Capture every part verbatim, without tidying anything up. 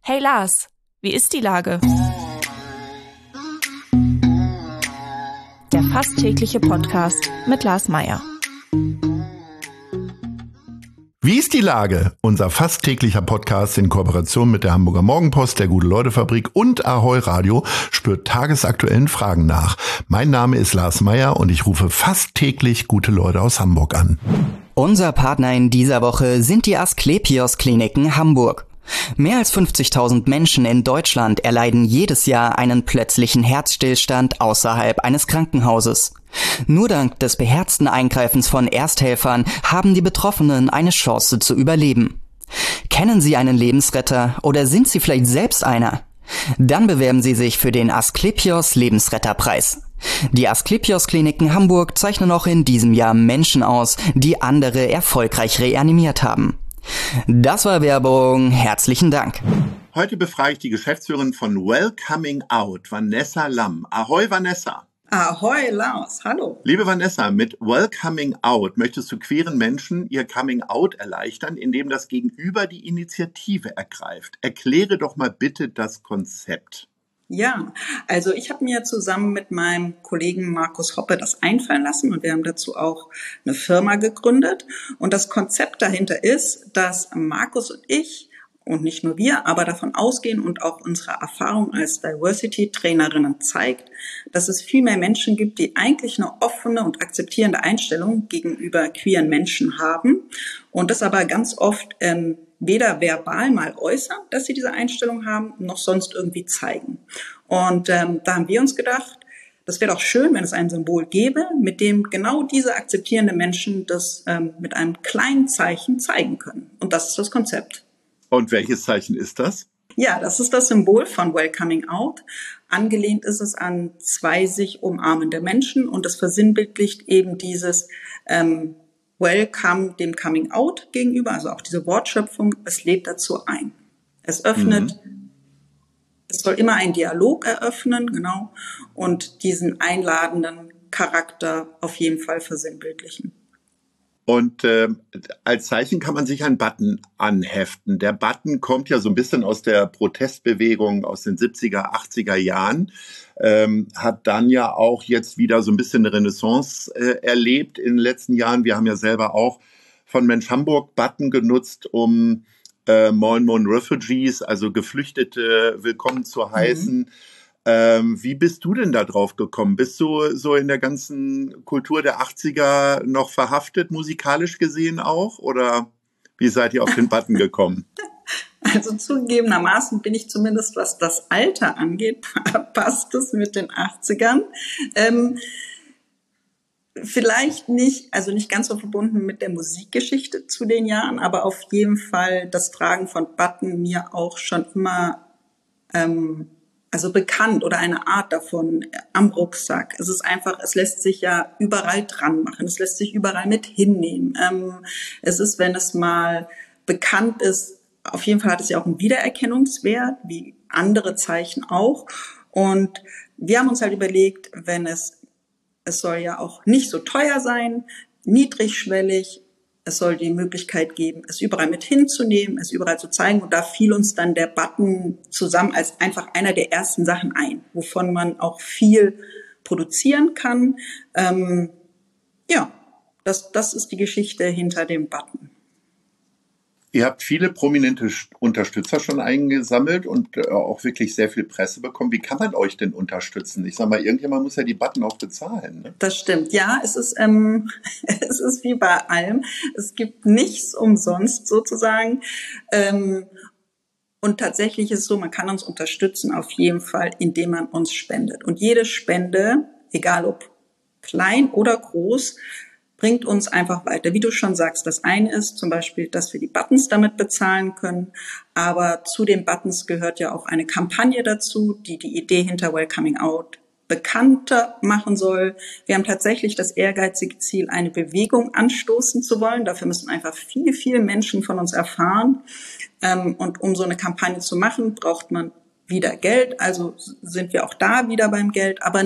Hey Lars, wie ist die Lage? Der fast tägliche Podcast mit Lars Meyer. Wie ist die Lage? Unser fast täglicher Podcast in Kooperation mit der Hamburger Morgenpost, der Gute-Leute-Fabrik und Ahoi Radio spürt tagesaktuellen Fragen nach. Mein Name ist Lars Meyer und ich rufe fast täglich gute Leute aus Hamburg an. Unser Partner in dieser Woche sind die Asklepios-Kliniken Hamburg. Mehr als fünfzigtausend Menschen in Deutschland erleiden jedes Jahr einen plötzlichen Herzstillstand außerhalb eines Krankenhauses. Nur dank des beherzten Eingreifens von Ersthelfern haben die Betroffenen eine Chance zu überleben. Kennen Sie einen Lebensretter oder sind Sie vielleicht selbst einer? Dann bewerben Sie sich für den Asklepios Lebensretterpreis. Die Asklepios Kliniken Hamburg zeichnen auch in diesem Jahr Menschen aus, die andere erfolgreich reanimiert haben. Das war Werbung. Herzlichen Dank. Heute befrage ich die Geschäftsführerin von Welcoming Out, Vanessa Lamm. Ahoi, Vanessa. Ahoi, Lars. Hallo. Liebe Vanessa, mit Welcoming Out möchtest du queeren Menschen ihr Coming Out erleichtern, indem das Gegenüber die Initiative ergreift. Erkläre doch mal bitte das Konzept. Ja, also ich habe mir zusammen mit meinem Kollegen Markus Hoppe das einfallen lassen und wir haben dazu auch eine Firma gegründet. Und das Konzept dahinter ist, dass Markus und ich und nicht nur wir, aber davon ausgehen und auch unsere Erfahrung als Diversity-Trainerinnen zeigt, dass es viel mehr Menschen gibt, die eigentlich eine offene und akzeptierende Einstellung gegenüber queeren Menschen haben und das aber ganz oft ähm, weder verbal mal äußern, dass sie diese Einstellung haben, noch sonst irgendwie zeigen. Und ähm, da haben wir uns gedacht, das wäre doch schön, wenn es ein Symbol gäbe, mit dem genau diese akzeptierenden Menschen das ähm, mit einem kleinen Zeichen zeigen können. Und das ist das Konzept. Und welches Zeichen ist das? Ja, das ist das Symbol von Welcoming Out. Angelehnt ist es an zwei sich umarmende Menschen und es versinnbildlicht eben dieses ähm, Welcome dem Coming Out gegenüber, also auch diese Wortschöpfung, es lädt dazu ein. Es öffnet, mhm. es soll immer einen Dialog eröffnen, genau, und diesen einladenden Charakter auf jeden Fall versinnbildlichen. Und äh, als Zeichen kann man sich einen Button anheften. Der Button kommt ja so ein bisschen aus der Protestbewegung aus den siebziger, achtziger Jahren, ähm, hat dann ja auch jetzt wieder so ein bisschen eine Renaissance äh, erlebt in den letzten Jahren. Wir haben ja selber auch von Mensch Hamburg Button genutzt, um äh, Moin Moin Refugees, also Geflüchtete, willkommen zu heißen. Mhm. Ähm, wie bist du denn da drauf gekommen? Bist du so in der ganzen Kultur der achtziger noch verhaftet, musikalisch gesehen auch? Oder wie seid ihr auf den Button gekommen? Also zugegebenermaßen bin ich zumindest, was das Alter angeht, passt es mit den achtzigern. Ähm, vielleicht nicht, also nicht ganz so verbunden mit der Musikgeschichte zu den Jahren, aber auf jeden Fall das Tragen von Button mir auch schon immer ähm, also bekannt oder eine Art davon am Rucksack. Es ist einfach, es lässt sich ja überall dran machen. Es lässt sich überall mit hinnehmen. Ähm, es ist, wenn es mal bekannt ist, auf jeden Fall hat es ja auch einen Wiedererkennungswert, wie andere Zeichen auch. Und wir haben uns halt überlegt, wenn es, es soll ja auch nicht so teuer sein, niedrigschwellig, es soll die Möglichkeit geben, es überall mit hinzunehmen, es überall zu zeigen. Und da fiel uns dann der Button zusammen als einfach einer der ersten Sachen ein, wovon man auch viel produzieren kann. Ähm, ja, das, das ist die Geschichte hinter dem Button. Ihr habt viele prominente Unterstützer schon eingesammelt und äh, auch wirklich sehr viel Presse bekommen. Wie kann man euch denn unterstützen? Ich sag mal, irgendjemand muss ja die Button auch bezahlen. Ne? Das stimmt. Ja, es ist, ähm, es ist wie bei allem. Es gibt nichts umsonst sozusagen. Ähm, und tatsächlich ist es so, man kann uns unterstützen auf jeden Fall, indem man uns spendet. Und jede Spende, egal ob klein oder groß, bringt uns einfach weiter. Wie du schon sagst, das eine ist zum Beispiel, dass wir die Buttons damit bezahlen können, aber zu den Buttons gehört ja auch eine Kampagne dazu, die die Idee hinter Welcoming Out bekannter machen soll. Wir haben tatsächlich das ehrgeizige Ziel, eine Bewegung anstoßen zu wollen. Dafür müssen einfach viele, viele Menschen von uns erfahren. Und um so eine Kampagne zu machen, braucht man wieder Geld. Also sind wir auch da wieder beim Geld, aber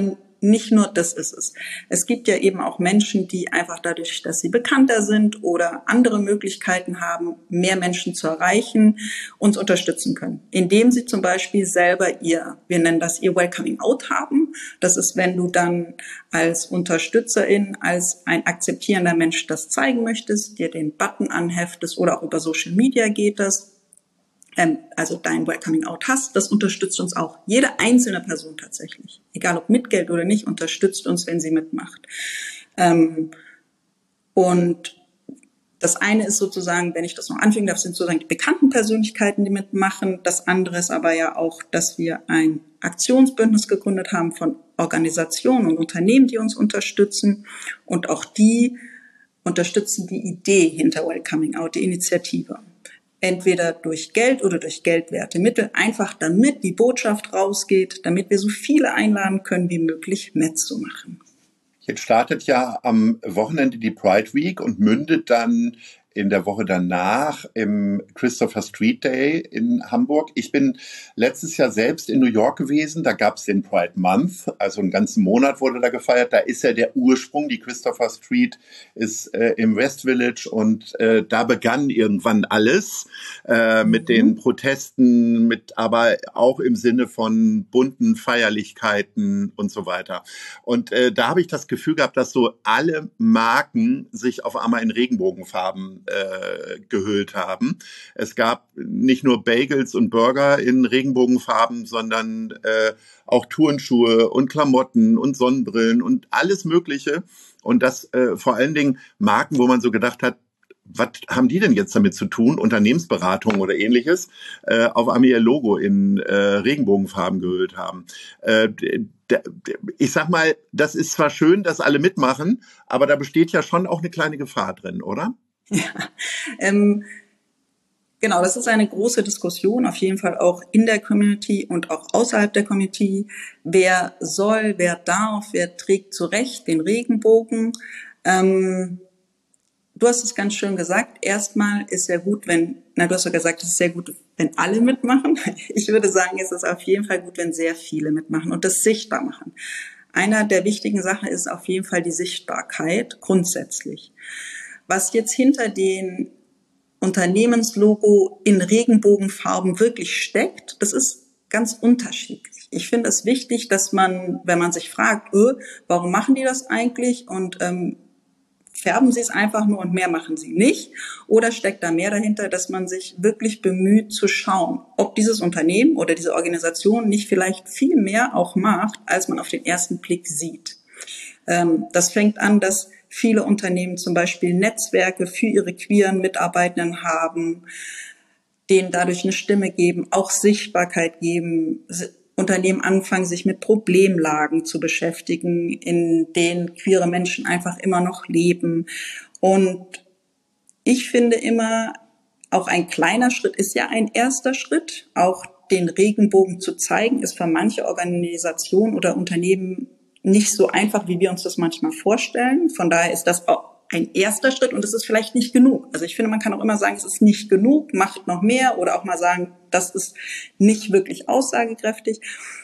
nicht nur das ist es. Es gibt ja eben auch Menschen, die einfach dadurch, dass sie bekannter sind oder andere Möglichkeiten haben, mehr Menschen zu erreichen, uns unterstützen können. Indem sie zum Beispiel selber ihr, wir nennen das ihr Welcoming Out haben. Das ist, wenn du dann als Unterstützerin, als ein akzeptierender Mensch das zeigen möchtest, dir den Button anheftest oder auch über Social Media geht das, also dein Welcoming Out hast, das unterstützt uns auch. Jede einzelne Person tatsächlich, egal ob mit Geld oder nicht, unterstützt uns, wenn sie mitmacht. Und das eine ist sozusagen, wenn ich das noch anfügen darf, sind sozusagen die bekannten Persönlichkeiten, die mitmachen. Das andere ist aber ja auch, dass wir ein Aktionsbündnis gegründet haben von Organisationen und Unternehmen, die uns unterstützen. Und auch die unterstützen die Idee hinter Welcoming Out, die Initiative. Entweder durch Geld oder durch geldwerte Mittel, einfach damit die Botschaft rausgeht, damit wir so viele einladen können, wie möglich mitzumachen. Jetzt startet ja am Wochenende die Pride Week und mündet dann in der Woche danach im Christopher Street Day in Hamburg. Ich bin letztes Jahr selbst in New York gewesen. Da gab es den Pride Month, also einen ganzen Monat wurde da gefeiert. Da ist ja der Ursprung. Die Christopher Street ist äh, im West Village und äh, da begann irgendwann alles äh, mit mhm. den Protesten, mit aber auch im Sinne von bunten Feierlichkeiten und so weiter. Und äh, da habe ich das Gefühl gehabt, dass so alle Marken sich auf einmal in Regenbogenfarben Äh, gehüllt haben. Es gab nicht nur Bagels und Burger in Regenbogenfarben, sondern äh, auch Turnschuhe und Klamotten und Sonnenbrillen und alles Mögliche. Und das äh, vor allen Dingen Marken, wo man so gedacht hat, was haben die denn jetzt damit zu tun? Unternehmensberatung oder ähnliches, äh, auf einmal ihr Logo in äh, Regenbogenfarben gehüllt haben. Äh, ich sag mal, das ist zwar schön, dass alle mitmachen, aber da besteht ja schon auch eine kleine Gefahr drin, oder? Ja, ähm, genau, das ist eine große Diskussion, auf jeden Fall auch in der Community und auch außerhalb der Community. Wer soll, wer darf, wer trägt zu Recht den Regenbogen? Ähm, du hast es ganz schön gesagt, erstmal ist sehr gut, wenn, na du hast ja gesagt, es ist sehr gut, wenn alle mitmachen. Ich würde sagen, es ist auf jeden Fall gut, wenn sehr viele mitmachen und das sichtbar machen. Einer der wichtigen Sachen ist auf jeden Fall die Sichtbarkeit grundsätzlich. Was jetzt hinter den Unternehmenslogo in Regenbogenfarben wirklich steckt, das ist ganz unterschiedlich. Ich finde es wichtig, dass man, wenn man sich fragt, öh, warum machen die das eigentlich und ähm, färben sie es einfach nur und mehr machen sie nicht, oder steckt da mehr dahinter, dass man sich wirklich bemüht zu schauen, ob dieses Unternehmen oder diese Organisation nicht vielleicht viel mehr auch macht, als man auf den ersten Blick sieht. Ähm, das fängt an, dass viele Unternehmen zum Beispiel Netzwerke für ihre queeren Mitarbeitenden haben, denen dadurch eine Stimme geben, auch Sichtbarkeit geben. Unternehmen anfangen, sich mit Problemlagen zu beschäftigen, in denen queere Menschen einfach immer noch leben. Und ich finde immer, auch ein kleiner Schritt ist ja ein erster Schritt. Auch den Regenbogen zu zeigen, ist für manche Organisationen oder Unternehmen nicht so einfach, wie wir uns das manchmal vorstellen. Von daher ist das auch ein erster Schritt und es ist vielleicht nicht genug. Also ich finde, man kann auch immer sagen, es ist nicht genug, macht noch mehr, oder auch mal sagen, das ist nicht wirklich aussagekräftig.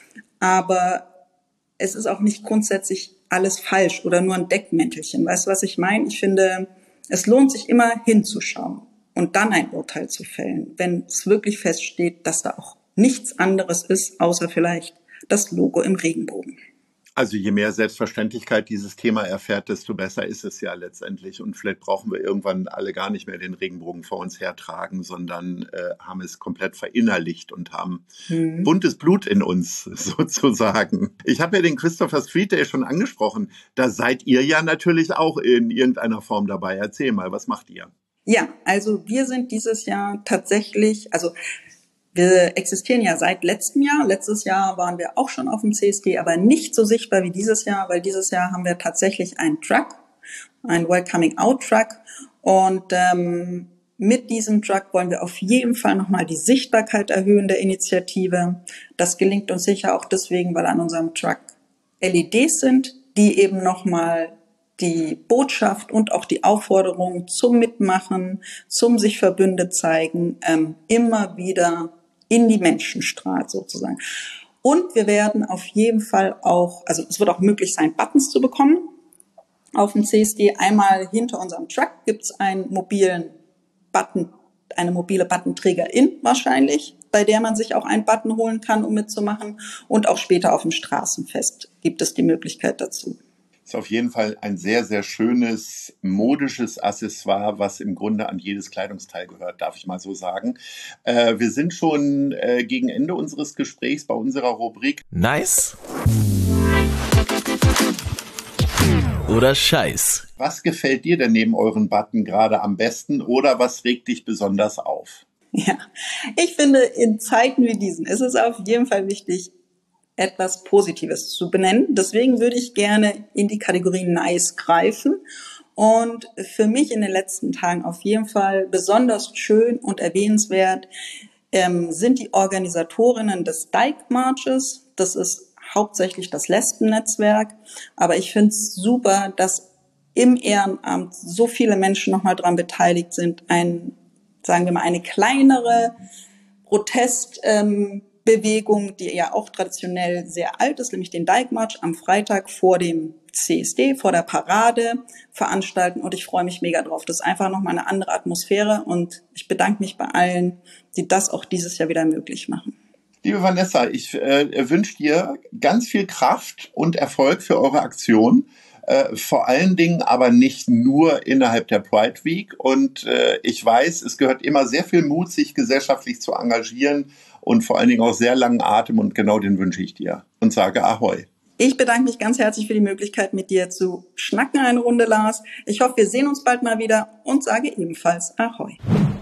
Aber es ist auch nicht grundsätzlich alles falsch oder nur ein Deckmäntelchen. Weißt du, was ich meine? Ich finde, es lohnt sich immer hinzuschauen und dann ein Urteil zu fällen, wenn es wirklich feststeht, dass da auch nichts anderes ist, außer vielleicht das Logo im Regenbogen. Also je mehr Selbstverständlichkeit dieses Thema erfährt, desto besser ist es ja letztendlich. Und vielleicht brauchen wir irgendwann alle gar nicht mehr den Regenbogen vor uns hertragen, sondern äh, haben es komplett verinnerlicht und haben mhm. buntes Blut in uns sozusagen. Ich habe ja den Christopher Street Day schon angesprochen. Da seid ihr ja natürlich auch in irgendeiner Form dabei. Erzähl mal, was macht ihr? Ja, also wir sind dieses Jahr tatsächlich, also wir existieren ja seit letztem Jahr. Letztes Jahr waren wir auch schon auf dem C S D, aber nicht so sichtbar wie dieses Jahr, weil dieses Jahr haben wir tatsächlich einen Truck, einen Welcoming Out Truck. Und ähm, mit diesem Truck wollen wir auf jeden Fall nochmal die Sichtbarkeit erhöhen der Initiative. Das gelingt uns sicher auch deswegen, weil an unserem Truck L E Ds sind, die eben nochmal die Botschaft und auch die Aufforderung zum Mitmachen, zum sich verbündet zeigen, ähm, immer wieder in die Menschen strahlt sozusagen. Und wir werden auf jeden Fall auch, also es wird auch möglich sein, Buttons zu bekommen auf dem C S D. Einmal hinter unserem Truck gibt es einen mobilen Button, eine mobile Buttenträgerin wahrscheinlich, bei der man sich auch einen Button holen kann, um mitzumachen. Und auch später auf dem Straßenfest gibt es die Möglichkeit dazu. Ist auf jeden Fall ein sehr, sehr schönes, modisches Accessoire, was im Grunde an jedes Kleidungsteil gehört, darf ich mal so sagen. Äh, wir sind schon äh, gegen Ende unseres Gesprächs bei unserer Rubrik Nice oder Scheiß. Was gefällt dir denn neben euren Button gerade am besten oder was regt dich besonders auf? Ja, ich finde, in Zeiten wie diesen ist es auf jeden Fall wichtig, etwas Positives zu benennen. Deswegen würde ich gerne in die Kategorie Nice greifen. Und für mich in den letzten Tagen auf jeden Fall besonders schön und erwähnenswert ähm, sind die Organisatorinnen des Dyke Marches. Das ist hauptsächlich das Lesben-Netzwerk. Aber ich finde es super, dass im Ehrenamt so viele Menschen nochmal dran beteiligt sind, ein, sagen wir mal, eine kleinere Protest ähm, Bewegung, die ja auch traditionell sehr alt ist, nämlich den Dyke March am Freitag vor dem C S D, vor der Parade veranstalten. Und ich freue mich mega drauf. Das ist einfach nochmal eine andere Atmosphäre. Und ich bedanke mich bei allen, die das auch dieses Jahr wieder möglich machen. Liebe Vanessa, ich äh, wünsche dir ganz viel Kraft und Erfolg für eure Aktion. Äh, vor allen Dingen aber nicht nur innerhalb der Pride Week. Und äh, ich weiß, es gehört immer sehr viel Mut, sich gesellschaftlich zu engagieren und vor allen Dingen auch sehr langen Atem. Und genau den wünsche ich dir und sage Ahoi. Ich bedanke mich ganz herzlich für die Möglichkeit, mit dir zu schnacken eine Runde, Lars. Ich hoffe, wir sehen uns bald mal wieder und sage ebenfalls Ahoi.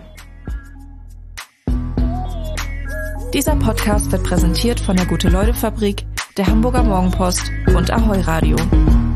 Dieser Podcast wird präsentiert von der Gute-Leute-Fabrik, der Hamburger Morgenpost und Ahoi Radio.